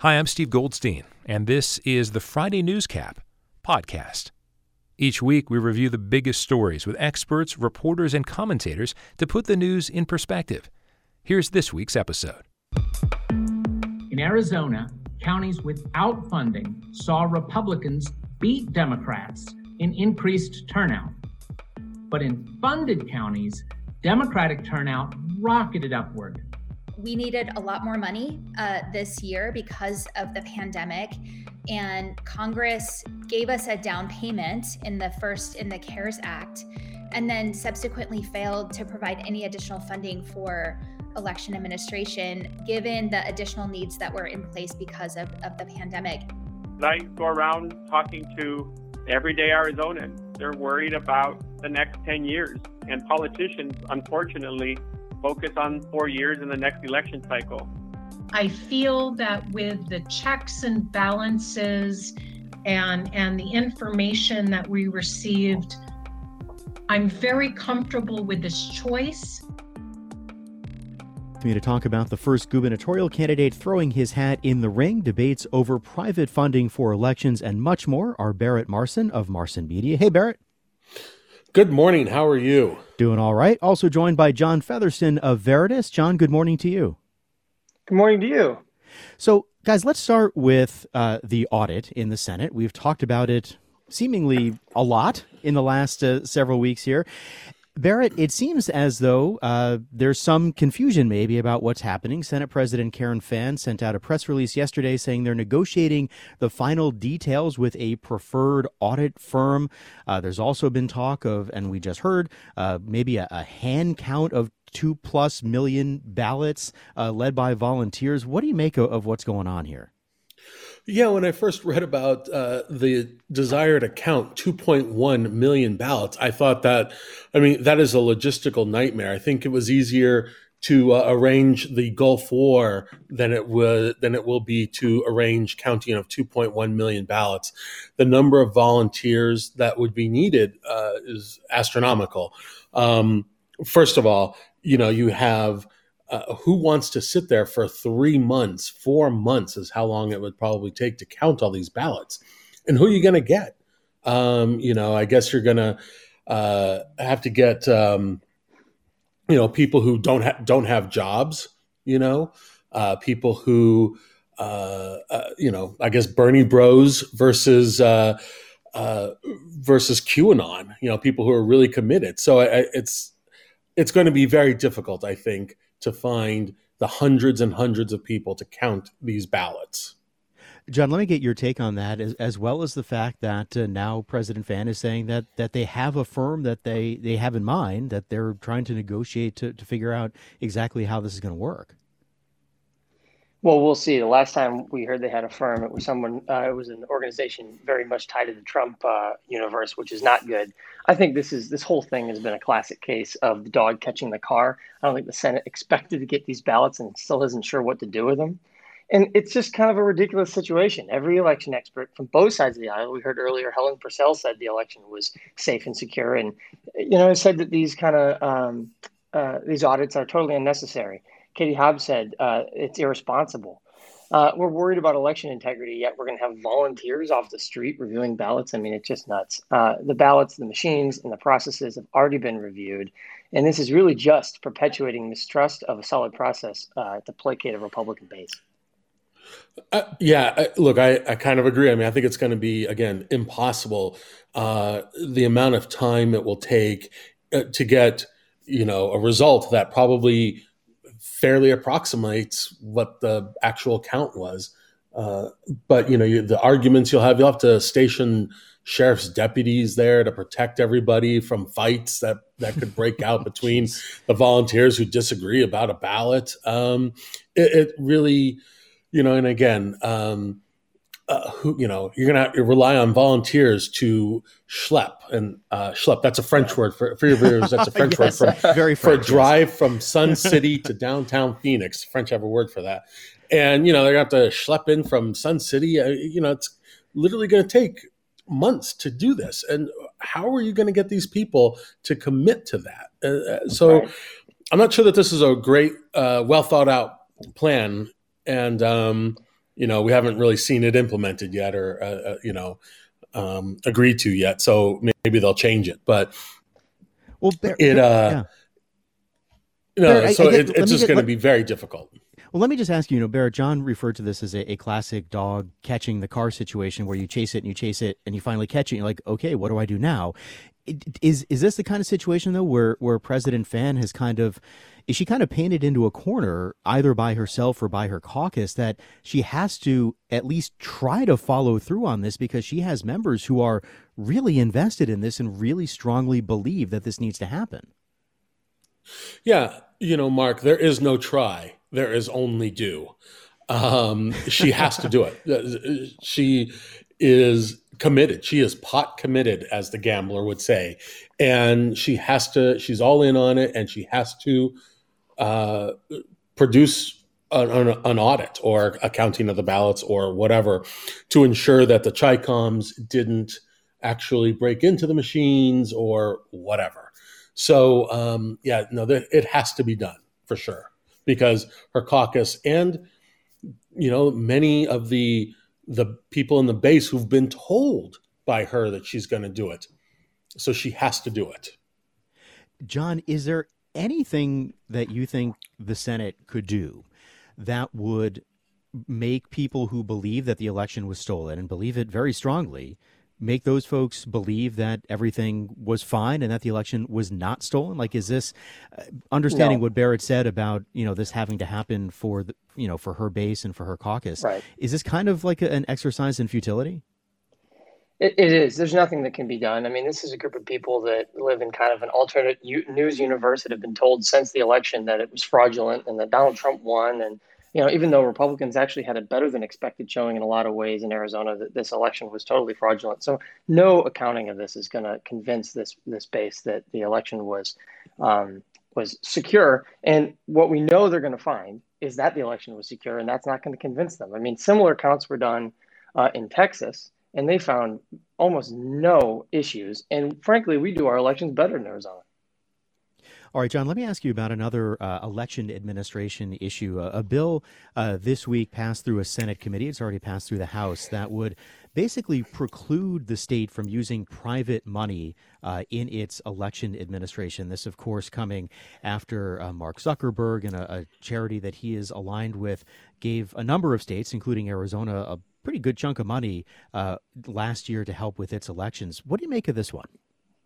Hi, I'm Steve Goldstein, and this is the Friday Newscap podcast. Each week, we review the biggest stories with experts, reporters, and commentators to put the news in perspective. Here's this week's episode. In Arizona, counties without funding saw Republicans beat Democrats in increased turnout. But in funded counties, Democratic turnout rocketed upward. We needed a lot more money this year because of the pandemic, and Congress gave us a down payment in the CARES Act, and then subsequently failed to provide any additional funding for election administration, given the additional needs that were in place because of the pandemic. I go around talking to everyday Arizonans. They're worried about the next 10 years, and politicians, unfortunately, focus on 4 years in the next election cycle. I feel that with the checks and balances and the information that we received, I'm very comfortable with this choice. For me to talk about the first gubernatorial candidate throwing his hat in the ring, debates over private funding for elections, and much more are Barrett Marson of Marson Media. Hey, Barrett. Good morning. How are you? Doing all right. Also joined by John Featherston of Veritas. John, good morning to you. Good morning to you. So, guys, let's start with the audit in the Senate. We've talked about it seemingly a lot in the last several weeks here. Barrett, it seems as though there's some confusion maybe about what's happening. Senate President Karen Fann sent out a press release yesterday saying they're negotiating the final details with a preferred audit firm. There's also been talk of, and we just heard, maybe a hand count of 2+ million ballots led by volunteers. What do you make of what's going on here? Yeah, when I first read about the desire to count 2.1 million ballots, I thought that is a logistical nightmare. I think it was easier to arrange the Gulf War than it will be to arrange counting of 2.1 million ballots. The number of volunteers that would be needed is astronomical. First of all, you have who wants to sit there for 3 months, 4 months is how long it would probably take to count all these ballots. And who are you going to get? I guess you're going to have to get, people who don't have jobs, people who, I guess Bernie Bros versus QAnon, people who are really committed. So it's going to be very difficult, I think, to find the hundreds and hundreds of people to count these ballots. John, let me get your take on that, as well as the fact that now President Fann is saying that they have a firm that they have in mind, that they're trying to negotiate to figure out exactly how this is going to work. Well, we'll see. The last time we heard they had a firm, it was someone. It was an organization very much tied to the Trump universe, which is not good. I think this whole thing has been a classic case of the dog catching the car. I don't think the Senate expected to get these ballots and still isn't sure what to do with them. And it's just kind of a ridiculous situation. Every election expert from both sides of the aisle, we heard earlier, Helen Purcell said the election was safe and secure, and said that these kind of these audits are totally unnecessary. Katie Hobbs said it's irresponsible. We're worried about election integrity, yet we're going to have volunteers off the street reviewing ballots. I mean, it's just nuts. The ballots, the machines, and the processes have already been reviewed. And this is really just perpetuating mistrust of a solid process to placate a Republican base. Look, I kind of agree. I think it's going to be, again, impossible. The amount of time it will take to get, a result that probably fairly approximates what the actual count was. But, the arguments you'll have to station sheriff's deputies there to protect everybody from fights that could break out between the volunteers who disagree about a ballot. It really, and again, you're going to have to rely on volunteers to schlep. And schlep, that's a French word for your viewers. That's a French yes, word for a drive from Sun City to downtown Phoenix. French have a word for that. And, they're going to have to schlep in from Sun City. It's literally going to take months to do this. And how are you going to get these people to commit to that? So I'm not sure that this is a great, well thought out plan. And, we haven't really seen it implemented yet or, agreed to yet. So maybe they'll change it. But it's just going to be very difficult. Well, let me just ask you, Barrett, John referred to this as a classic dog catching the car situation where you chase it and you finally catch it. And you're like, okay, what do I do now? Is this the kind of situation, though, where President Fan is she kind of painted into a corner, either by herself or by her caucus, that she has to at least try to follow through on this because she has members who are really invested in this and really strongly believe that this needs to happen? Yeah. Mark, there is no try. There is only do. She has to do it. She is committed. She is pot committed, as the gambler would say. And she's all in on it, and she has to produce an audit or a counting of the ballots or whatever to ensure that the Chi-Coms didn't actually break into the machines or whatever. So, it has to be done for sure, because her caucus and, many of the people in the base who've been told by her that she's going to do it. So she has to do it. John, is there anything that you think the Senate could do that would make people who believe that the election was stolen and believe it very strongly, make those folks believe that everything was fine and that the election was not stolen? Like, is this understanding what Barrett said about, this having to happen for for her base and for her caucus? Right. Is this kind of like an exercise in futility? It is. There's nothing that can be done. I mean, this is a group of people that live in kind of an alternate news universe that have been told since the election that it was fraudulent and that Donald Trump won. And, even though Republicans actually had a better than expected showing in a lot of ways in Arizona, that this election was totally fraudulent. So no accounting of this is going to convince this base that the election was secure. And what we know they're going to find is that the election was secure, and that's not going to convince them. I mean, similar counts were done in Texas, and they found almost no issues. And frankly, we do our elections better in Arizona. All right, John, let me ask you about another election administration issue. A bill this week passed through a Senate committee. It's already passed through the House that would basically preclude the state from using private money in its election administration. This, of course, coming after Mark Zuckerberg and a charity that he is aligned with gave a number of states, including Arizona, a pretty good chunk of money last year to help with its elections. What do you make of this one?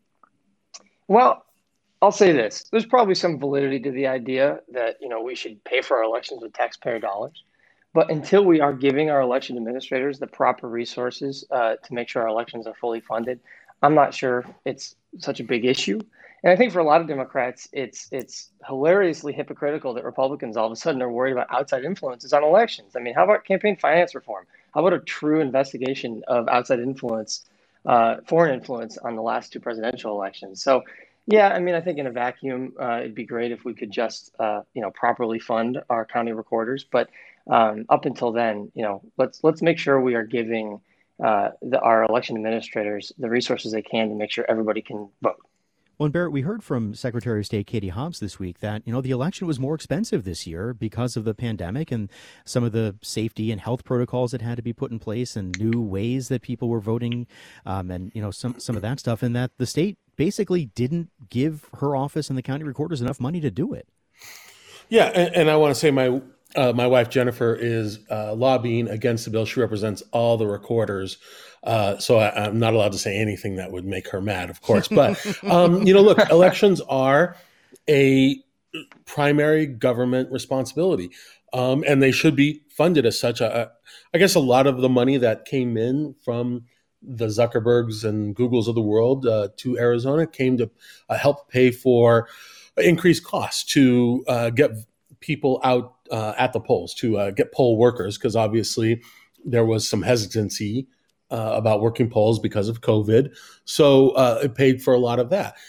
Well, I'll say this. There's probably some validity to the idea that, we should pay for our elections with taxpayer dollars. But until we are giving our election administrators the proper resources to make sure our elections are fully funded, I'm not sure it's such a big issue. And I think for a lot of Democrats, it's hilariously hypocritical that Republicans all of a sudden are worried about outside influences on elections. I mean, how about campaign finance reform? How about a true investigation of outside influence, foreign influence on the last two presidential elections? So, yeah, I mean, I think in a vacuum, it'd be great if we could just, properly fund our county recorders. But up until then, let's make sure we are giving our election administrators the resources they can to make sure everybody can vote. Well, and Barrett, we heard from Secretary of State Katie Hobbs this week that, the election was more expensive this year because of the pandemic and some of the safety and health protocols that had to be put in place and new ways that people were voting and, some of that stuff, and that the state basically didn't give her office and the county recorders enough money to do it. Yeah, and I want to say my wife, Jennifer, is lobbying against the bill. She represents all the recorders. So I'm not allowed to say anything that would make her mad, of course. But, look, elections are a primary government responsibility, and they should be funded as such. I guess a lot of the money that came in from the Zuckerbergs and Googles of the world to Arizona came to help pay for increased costs to get people out at the polls, to get poll workers, because obviously there was some hesitancy about working polls because of COVID. So it paid for a lot of that.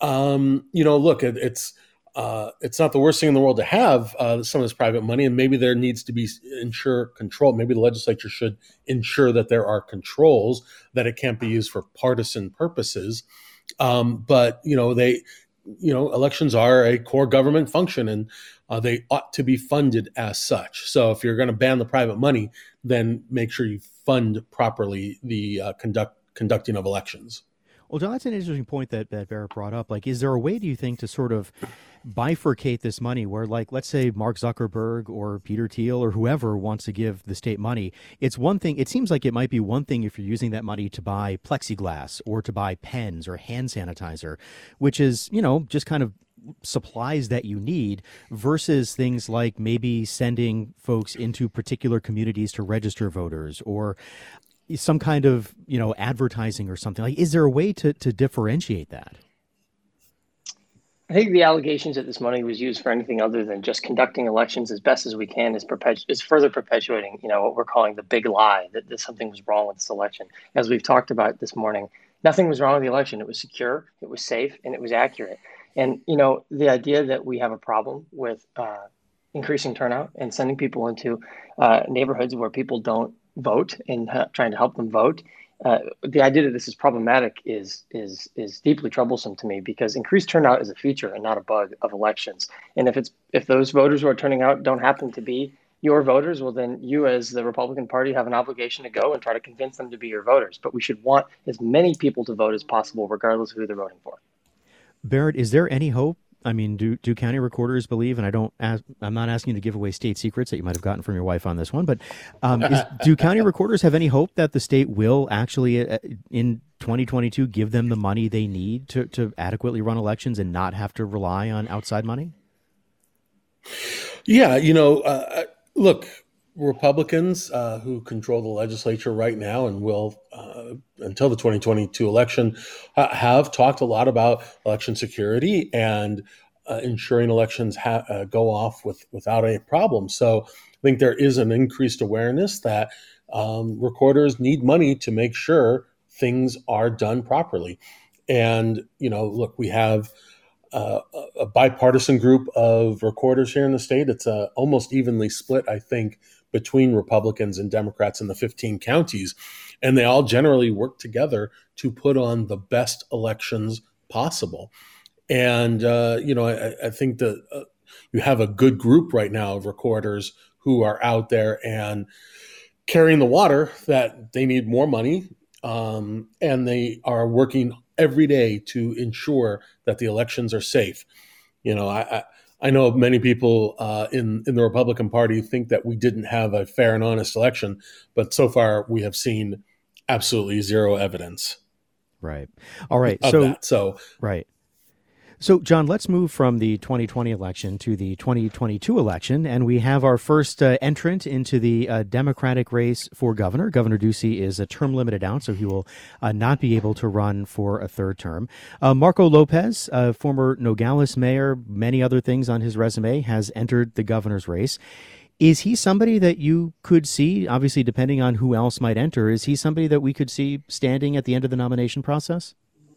Look, it's not the worst thing in the world to have some of this private money, and maybe there needs to be control. Maybe the legislature should ensure that there are controls, that it can't be used for partisan purposes. But elections are a core government function, and they ought to be funded as such. So if you're going to ban the private money, then make sure you fund properly the conducting of elections. Well, John, that's an interesting point that Barrett brought up. Like, is there a way, do you think, to sort of bifurcate this money where, like, let's say Mark Zuckerberg or Peter Thiel or whoever wants to give the state money? It's one thing. It seems like it might be one thing if you're using that money to buy plexiglass or to buy pens or hand sanitizer, which is, just kind of supplies that you need, versus things like maybe sending folks into particular communities to register voters or some kind of, advertising or something. Like, is there a way to differentiate that? I think the allegations that this money was used for anything other than just conducting elections as best as we can is further perpetuating, what we're calling the big lie, that something was wrong with this election. As we've talked about this morning, nothing was wrong with the election. It was secure, it was safe, and it was accurate. And, the idea that we have a problem with increasing turnout and sending people into neighborhoods where people don't vote and trying to help them vote. The idea that this is problematic is deeply troublesome to me, because increased turnout is a feature and not a bug of elections. And if those voters who are turning out don't happen to be your voters, well, then you as the Republican Party have an obligation to go and try to convince them to be your voters. But we should want as many people to vote as possible, regardless of who they're voting for. Barrett, is there any hope? I mean, do county recorders believe, and I'm not asking you to give away state secrets that you might have gotten from your wife on this one, but do county recorders have any hope that the state will actually, in 2022, give them the money they need to adequately run elections and not have to rely on outside money? Yeah, look, Republicans who control the legislature right now and will until the 2022 election have talked a lot about election security and ensuring elections go off without any problem. So I think there is an increased awareness that recorders need money to make sure things are done properly. And, look, we have a bipartisan group of recorders here in the state. It's almost evenly split, I think, between Republicans and Democrats in the 15 counties. And they all generally work together to put on the best elections possible. And, I think that you have a good group right now of recorders who are out there and carrying the water that they need more money. And they are working every day to ensure that the elections are safe. I know many people in the Republican Party think that we didn't have a fair and honest election, but so far we have seen absolutely zero evidence. Right. All right. Right. So, John, let's move from the 2020 election to the 2022 election, and we have our first entrant into the Democratic race for governor. Governor Ducey is a term limited out, so he will not be able to run for a third term. Marco Lopez, former Nogales mayor, many other things on his resume, has entered the governor's race. Is he somebody that you could see, obviously depending on who else might enter, is he somebody that we could see standing at the end of the nomination process?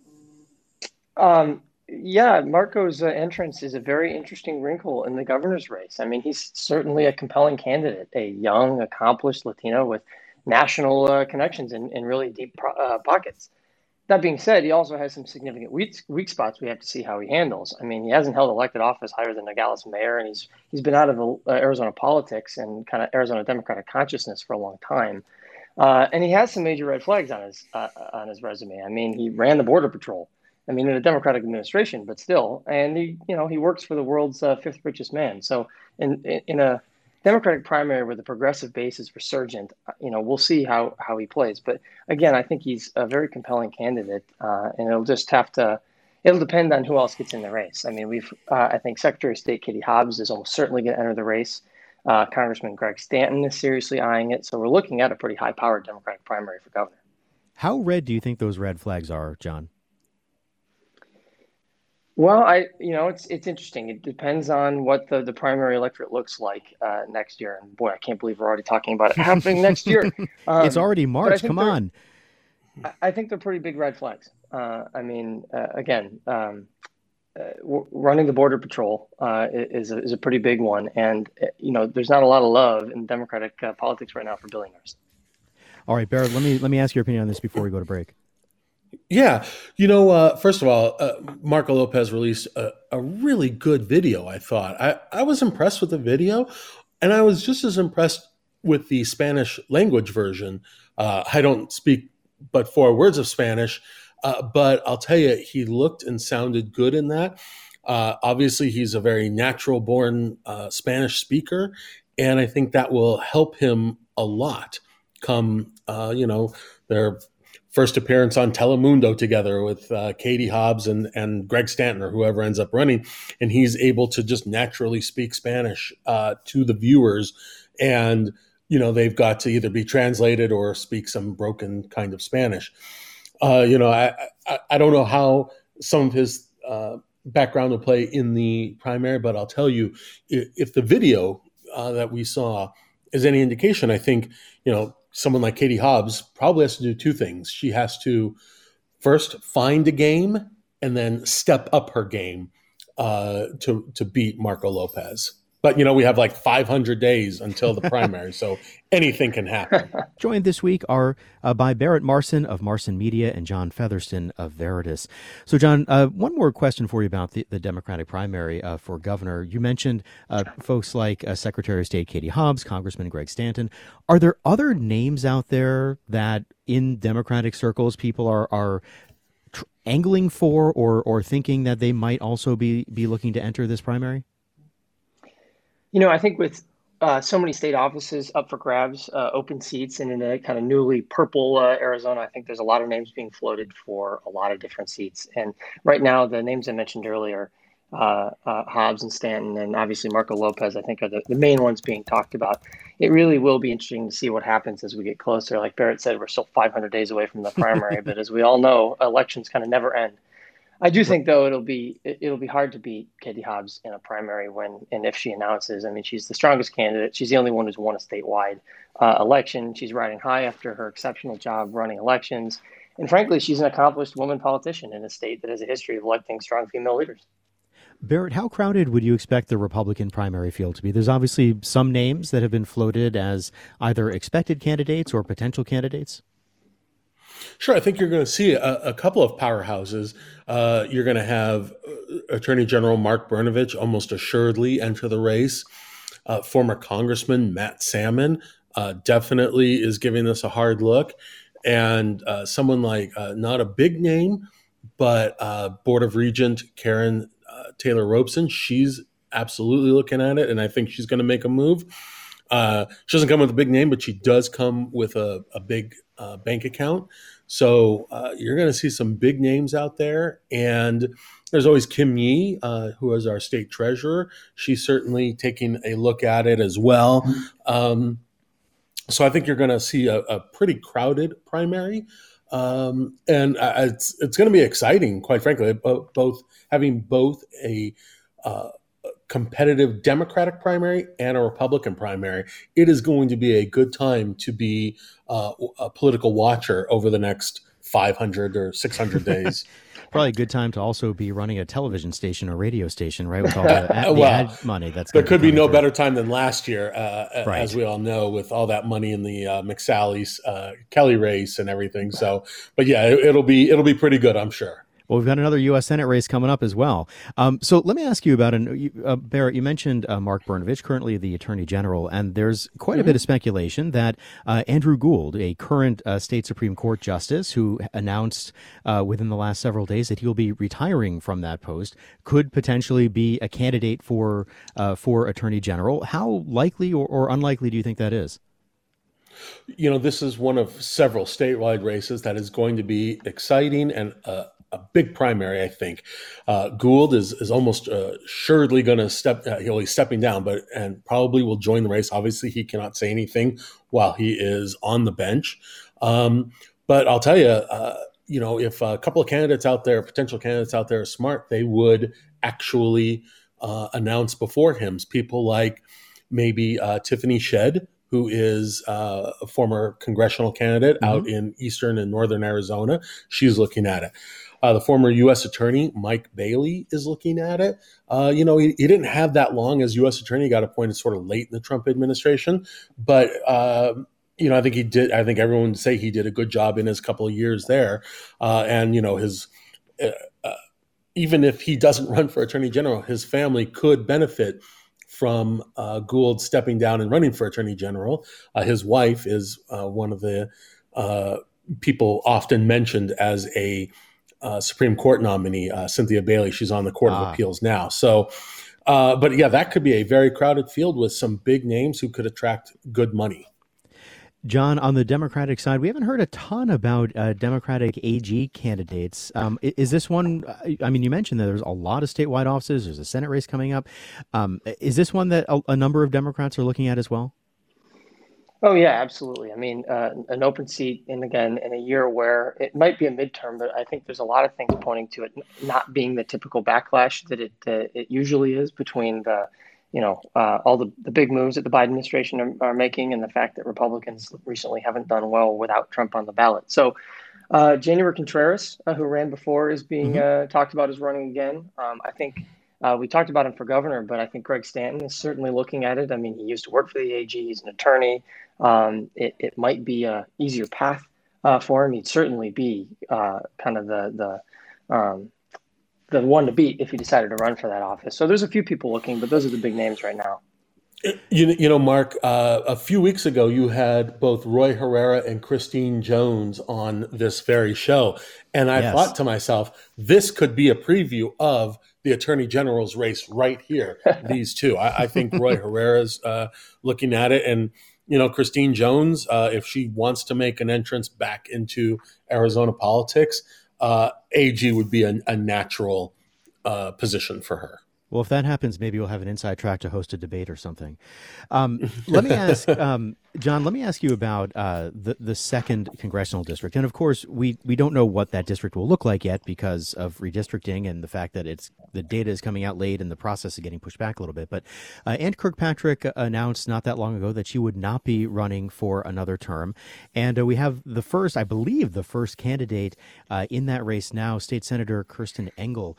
Yeah, Marco's entrance is a very interesting wrinkle in the governor's race. I mean, he's certainly a compelling candidate, a young, accomplished Latino with national connections and really deep pockets. That being said, he also has some significant weak spots we have to see how he handles. I mean, he hasn't held elected office higher than Nogales mayor, and he's been out of Arizona politics and kind of Arizona Democratic consciousness for a long time. And he has some major red flags on his resume. I mean, he ran the Border Patrol. I mean, in a Democratic administration, but still, and he works for the world's fifth richest man. So, in a Democratic primary where the progressive base is resurgent, we'll see how he plays. But again, I think he's a very compelling candidate, and it'll depend on who else gets in the race. I mean, I think Secretary of State Katie Hobbs is almost certainly going to enter the race. Congressman Greg Stanton is seriously eyeing it. So we're looking at a pretty high-powered Democratic primary for governor. How red do you think those red flags are, John? Well, it's interesting. It depends on what the primary electorate looks like next year. And boy, I can't believe we're already talking about it happening next year. It's already March. Come on. I think they're pretty big red flags. Running the Border Patrol is a pretty big one. And, there's not a lot of love in Democratic politics right now for billionaires. All right, Barrett, let me ask your opinion on this before we go to break. Yeah. First of all, Marco Lopez released a really good video, I thought. I was impressed with the video, and I was just as impressed with the Spanish language version. I don't speak but 4 words of Spanish, but I'll tell you, he looked and sounded good in that. Obviously, he's a very natural-born Spanish speaker, and I think that will help him a lot come, their first appearance on Telemundo together with Katie Hobbs and Greg Stanton or whoever ends up running. And he's able to just naturally speak Spanish to the viewers. And, they've got to either be translated or speak some broken kind of Spanish. I don't know how some of his background will play in the primary, but I'll tell you, if the video that we saw is any indication, I think, someone like Katie Hobbs probably has to do 2 things. She has to first find a game and then step up her game to beat Marco Lopez. But, we have like 500 days until the primary, so anything can happen. Joined this week are by Barrett Marson of Marson Media and John Featherston of Veritas. So, John, one more question for you about the Democratic primary for governor. You mentioned folks like Secretary of State Katie Hobbs, Congressman Greg Stanton. Are there other names out there that in Democratic circles people are angling for or thinking that they might also be looking to enter this primary? I think with so many state offices up for grabs, open seats, and in a kind of newly purple Arizona, I think there's a lot of names being floated for a lot of different seats. And right now, the names I mentioned earlier, Hobbs and Stanton, and obviously Marco Lopez, I think are the main ones being talked about. It really will be interesting to see what happens as we get closer. Like Barrett said, we're still 500 days away from the primary, but as we all know, elections kind of never end. I do think, though, it'll be hard to beat Katie Hobbs in a primary when and if she announces. I mean, she's the strongest candidate. She's the only one who's won a statewide election. She's riding high after her exceptional job running elections. And frankly, she's an accomplished woman politician in a state that has a history of electing strong female leaders. Barrett, how crowded would you expect the Republican primary field to be? There's obviously some names that have been floated as either expected candidates or potential candidates. Sure. I think you're going to see a couple of powerhouses. You're going to have Attorney General Mark Brnovich almost assuredly enter the race. Former Congressman Matt Salmon definitely is giving this a hard look. And someone like, not a big name, but Board of Regent Karen Taylor Robeson, she's absolutely looking at it. And I think she's going to make a move. She doesn't come with a big name, but she does come with a big bank account. So you're going to see some big names out there. And there's always Kim Yee, who is our state treasurer. She's certainly taking a look at it as well. So I think you're going to see a pretty crowded primary. And it's going to be exciting, quite frankly, having both a competitive Democratic primary and a Republican primary. It is going to be a good time to be a political watcher over the next 500 or 600 days. Probably a good time to also be running a television station or radio station, right? With all the ad money that's there could be no better time than last year, right, as we all know, with all that money in the McSally's Kelly race and everything. So, but yeah, it'll be pretty good, I'm sure. Well, we've got another U.S. Senate race coming up as well. So let me ask you about Barrett, you mentioned Mark Brnovich, currently the Attorney General, and there's quite a bit of speculation that Andrew Gould, a current state Supreme Court justice who announced within the last several days that he'll be retiring from that post, could potentially be a candidate for Attorney General. How likely or unlikely do you think that is? This is one of several statewide races that is going to be exciting and a big primary, I think. Gould is almost assuredly going to he's stepping down, and probably will join the race. Obviously, he cannot say anything while he is on the bench. But I'll tell you, if a couple of potential candidates out there are smart, they would actually announce before him. People like maybe Tiffany Shedd, who is a former congressional candidate out in eastern and northern Arizona. She's looking at it. The former U.S. Attorney, Mike Bailey, is looking at it. He didn't have that long as U.S. Attorney, got appointed sort of late in the Trump administration. But, I think he did. I think everyone would say he did a good job in his couple of years there. And, his even if he doesn't run for attorney general, his family could benefit from Gould stepping down and running for attorney general. His wife is one of the people often mentioned as a Supreme Court nominee, Cynthia Bailey. She's on the Court of Appeals now. So, but yeah, that could be a very crowded field with some big names who could attract good money. John, on the Democratic side, we haven't heard a ton about Democratic AG candidates. Is this one, I mean, you mentioned that there's a lot of statewide offices. There's a Senate race coming up. Is this one that a number of Democrats are looking at as well? Oh, yeah, absolutely. I mean, an open seat, and again, in a year where it might be a midterm, but I think there's a lot of things pointing to it not being the typical backlash that it usually is between the, all the big moves that the Biden administration are making and the fact that Republicans recently haven't done well without Trump on the ballot. So January Contreras, who ran before, is being talked about as running again. I think we talked about him for governor, but I think Greg Stanton is certainly looking at it. I mean, he used to work for the AG. He's an attorney. It might be an easier path for him. He'd certainly be kind of the one to beat if he decided to run for that office. So there's a few people looking, but those are the big names right now. Mark, a few weeks ago, you had both Roy Herrera and Christine Jones on this very show. And I thought to myself, this could be a preview of the Attorney General's race right here, these two. I think Roy Herrera's looking at it. And, Christine Jones, if she wants to make an entrance back into Arizona politics, AG would be a natural position for her. Well, if that happens, maybe we'll have an inside track to host a debate or something. Let me ask, John, let me ask you about the second congressional district. And of course, we don't know what that district will look like yet because of redistricting and the fact that the data is coming out late and the process is getting pushed back a little bit. But Ann Kirkpatrick announced not that long ago that she would not be running for another term. And we have the first candidate in that race now, State Senator Kirsten Engel.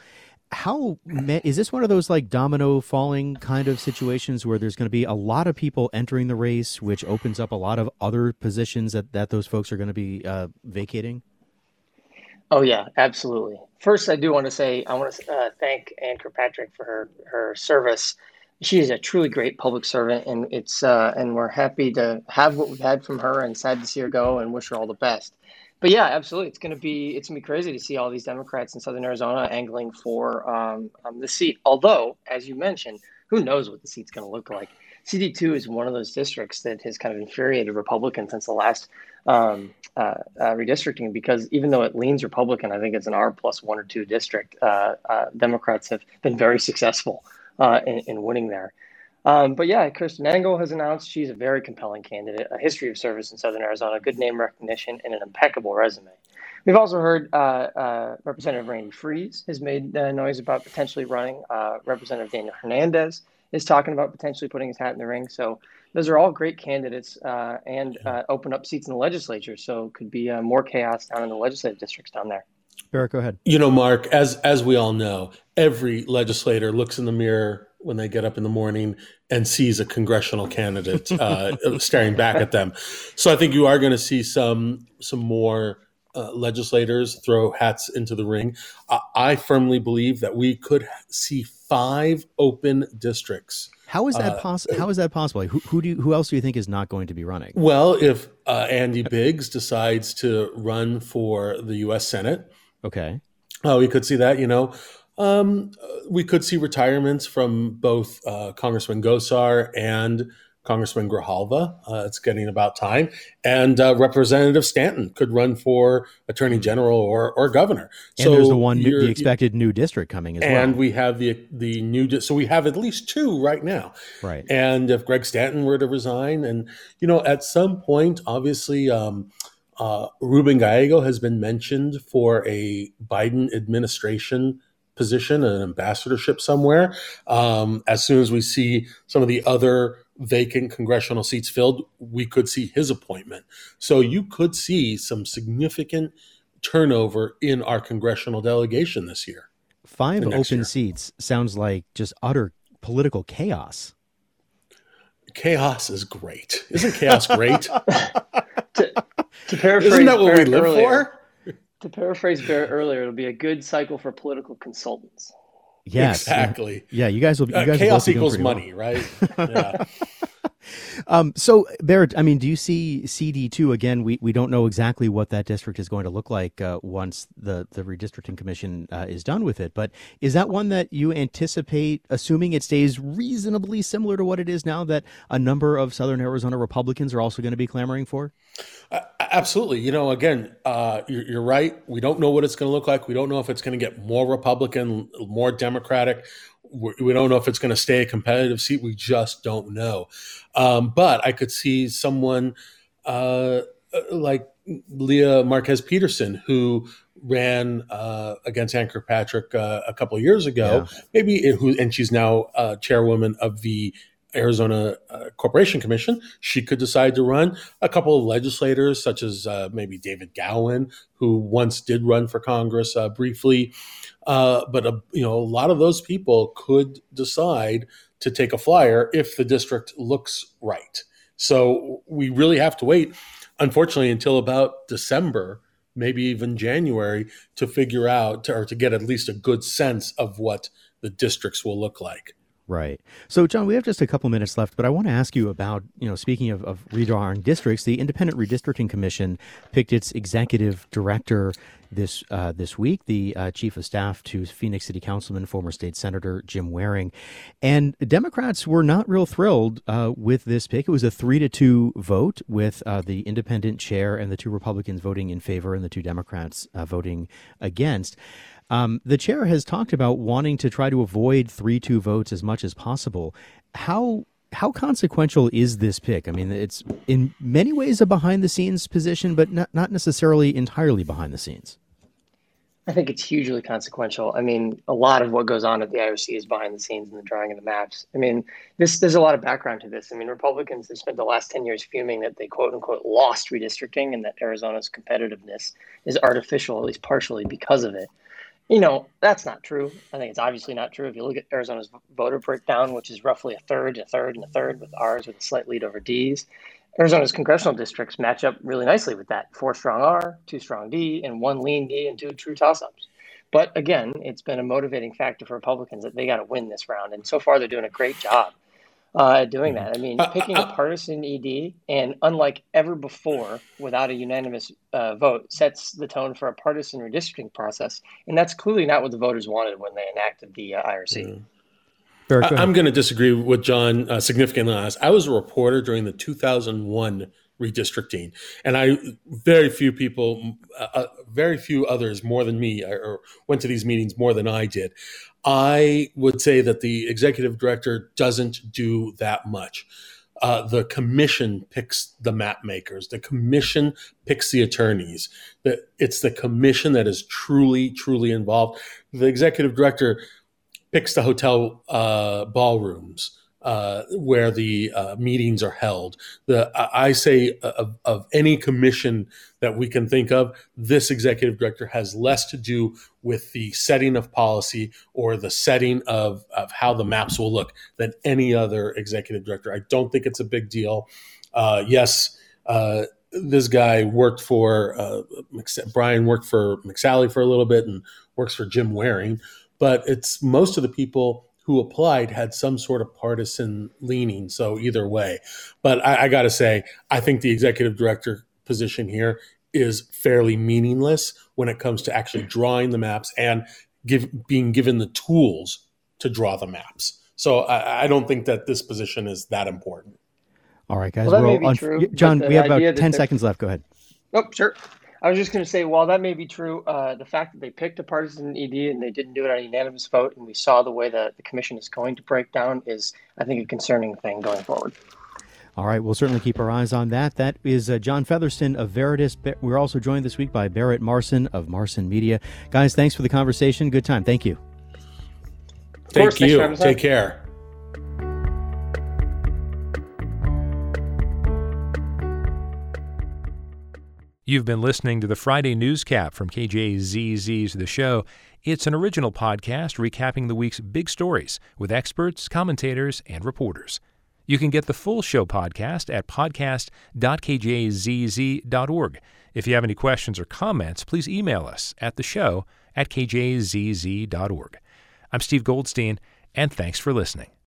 Is this one of those like domino falling kind of situations where there's going to be a lot of people entering the race, which opens up a lot of other positions that those folks are going to be vacating? Oh, yeah, absolutely. First, I do want to say I want to thank Ann Kirkpatrick for her service. She is a truly great public servant, and and we're happy to have what we've had from her and sad to see her go and wish her all the best. But yeah, absolutely. It's gonna be crazy to see all these Democrats in Southern Arizona angling for the seat. Although, as you mentioned, who knows what the seat's going to look like? CD2 is one of those districts that has kind of infuriated Republicans since the last redistricting, because even though it leans Republican, I think it's an R+1 or 2 district. Democrats have been very successful in winning there. But yeah, Kirsten Engel has announced she's a very compelling candidate, a history of service in Southern Arizona, good name recognition, and an impeccable resume. We've also heard Representative Randy Freese has made noise about potentially running. Representative Daniel Hernandez is talking about potentially putting his hat in the ring. So those are all great candidates and open up seats in the legislature. So could be more chaos down in the legislative districts down there. Barrett, go ahead. Mark, as we all know, every legislator looks in the mirror when they get up in the morning and sees a congressional candidate staring back at them. So I think you are going to see some more legislators throw hats into the ring. I firmly believe that we could see 5 open districts. How is that possible? How is that possible? Who else do you think is not going to be running? Well, if Andy Biggs decides to run for the U.S. Senate, okay, we could see that. We could see retirements from both Congressman Gosar and Congressman Grijalva. It's getting about time. And Representative Stanton could run for Attorney General or Governor. And so there's the expected new district coming as well. And we have the new, so we have at least 2 right now. Right. And if Greg Stanton were to resign, and, at some point, obviously, Ruben Gallego has been mentioned for a Biden administration position, an ambassadorship somewhere. As soon as we see some of the other vacant congressional seats filled, we could see his appointment. So you could see some significant turnover in our congressional delegation this year. 5 open seats sounds like just utter political chaos. chaos is great. Isn't chaos great? To paraphrase Isn't that what Barrett we live earlier, for? To paraphrase Barrett earlier, it'll be a good cycle for political consultants. Yes, exactly. Yeah, you guys will. Chaos equals money, right? Yeah. So, Barrett, I mean, do you see CD2 again? We don't know exactly what that district is going to look like once the redistricting commission is done with it. But is that one that you anticipate, assuming it stays reasonably similar to what it is now, that a number of Southern Arizona Republicans are also going to be clamoring for? Absolutely. You know, again, you're right. We don't know what it's going to look like. We don't know if it's going to get more Republican, more Democratic. We don't know if it's going to stay a competitive seat. We just don't know. But I could see someone like Leah Marquez Peterson, who ran against Ann Kirkpatrick a couple of years ago, and she's now chairwoman of the Arizona Corporation Commission. She could decide to run. A couple of legislators, such as maybe David Gowan, who once did run for Congress briefly. But a lot of those people could decide to take a flyer if the district looks right. So we really have to wait, unfortunately, until about December, maybe even January, to figure out or to get at least a good sense of what the districts will look like. Right. So, John, we have just a couple minutes left, but I want to ask you about, speaking of redrawing districts, the Independent Redistricting Commission picked its executive director this week, the chief of staff to Phoenix City Councilman, former state senator Jim Waring. And Democrats were not real thrilled with this pick. It was a 3-2 vote with the independent chair and the two Republicans voting in favor and the two Democrats voting against. The chair has talked about wanting to try to avoid 3-2 votes as much as possible. How consequential is this pick? I mean, it's in many ways a behind-the-scenes position, but not necessarily entirely behind the scenes. I think it's hugely consequential. I mean, a lot of what goes on at the IRC is behind the scenes in the drawing of the maps. I mean, there's a lot of background to this. I mean, Republicans have spent the last 10 years fuming that they quote unquote lost redistricting and that Arizona's competitiveness is artificial, at least partially because of it. That's not true. I think it's obviously not true. If you look at Arizona's voter breakdown, which is roughly a third, with ours with a slight lead over D's, Arizona's congressional districts match up really nicely with that. 4 strong R, 2 strong D, and 1 lean D, and 2 true toss-ups. But again, it's been a motivating factor for Republicans that they got to win this round. And so far, they're doing a great job at doing that. I mean, picking a partisan ED, and unlike ever before, without a unanimous vote, sets the tone for a partisan redistricting process. And that's clearly not what the voters wanted when they enacted the IRC. I'm going to disagree with John significantly on this. I was a reporter during the 2001 redistricting, and very few others more than me or went to these meetings more than I did. I would say that the executive director doesn't do that much. The commission picks the map makers. The commission picks the attorneys. It's the commission that is truly, truly involved. The executive director picks the hotel ballrooms where the meetings are held. I say of any commission that we can think of, this executive director has less to do with the setting of policy or the setting of how the maps will look than any other executive director. I don't think it's a big deal. Yes, this guy worked for, Brian worked for McSally for a little bit and works for Jim Waring, but it's most of the people who applied had some sort of partisan leaning. So either way, but I got to say, I think the executive director position here is fairly meaningless when it comes to actually drawing the maps and being given the tools to draw the maps. So I don't think that this position is that important. All right, guys. Well, that may be true, John, we have about 10 seconds left. Go ahead. Oh, sure. I was just going to say, while that may be true, the fact that they picked a partisan ED and they didn't do it on a unanimous vote, and we saw the way that the commission is going to break down is, I think, a concerning thing going forward. All right, we'll certainly keep our eyes on that. That is John Featherston of Veritas. We're also joined this week by Barrett Marson of Marson Media. Guys, thanks for the conversation. Good time. Thank you. Thank you. Take care. You've been listening to the Friday Newscap from KJZZ's The Show. It's an original podcast recapping the week's big stories with experts, commentators, and reporters. You can get the full show podcast at podcast.kjzz.org. If you have any questions or comments, please email us at theshow@kjzz.org. I'm Steve Goldstein, and thanks for listening.